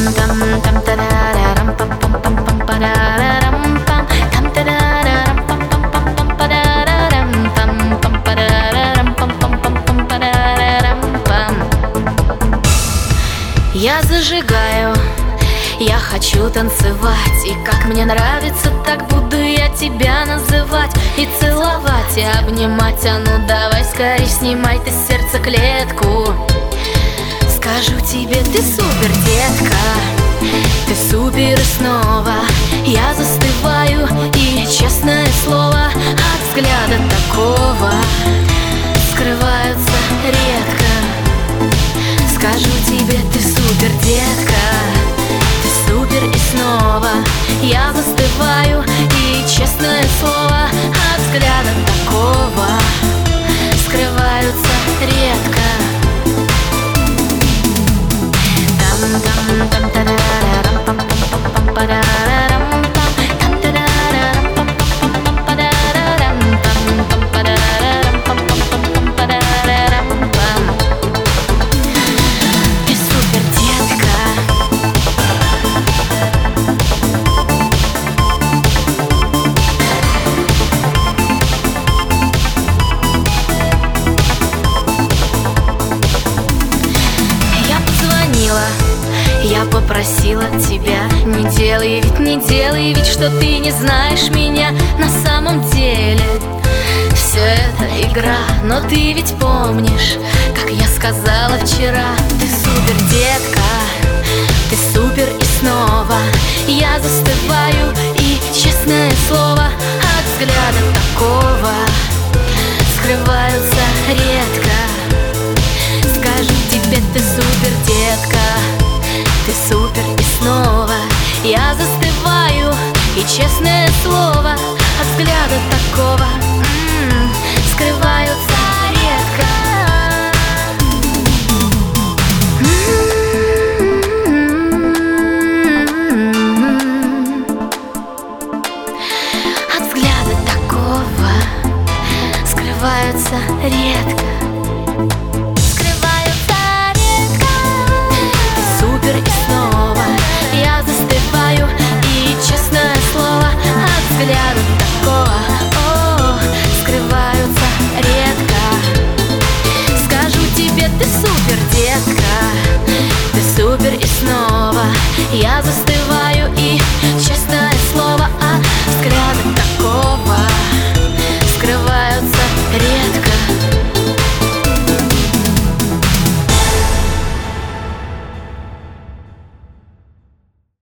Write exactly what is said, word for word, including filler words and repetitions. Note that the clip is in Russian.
Я зажигаю, я хочу танцевать, и как мне нравится, так буду я тебя называть. И целовать, и обнимать, а ну давай скорей снимай ты с сердца клетку. Скажу тебе, ты супер, детка, ты супер, и снова я застываю, и честное слово, от взгляда такого скрываются редко. Скажу тебе, ты супер, детка, ты супер, и снова я застываю, и честное слово, от взгляда такого скрываются редко. Я попросила тебя, не делай ведь, не делай ведь, что ты не знаешь меня на самом деле. Все это игра, но ты ведь помнишь, как я сказала вчера. Ты супер, детка, ты супер, и снова я застываю, и честное слово, от взгляда такого скрываются редко. Скажу тебе, ты супер, детка, ты супер, и снова я застываю, и честное слово, от взгляда такого м-м, скрываются редко. М-м-м. От взгляда такого скрываются редко. Взгляда такого, о, скрываются редко. Скажу тебе, ты супер, детка, ты супер, и снова я застываю, и честное слово, от взгляда такого скрываются редко.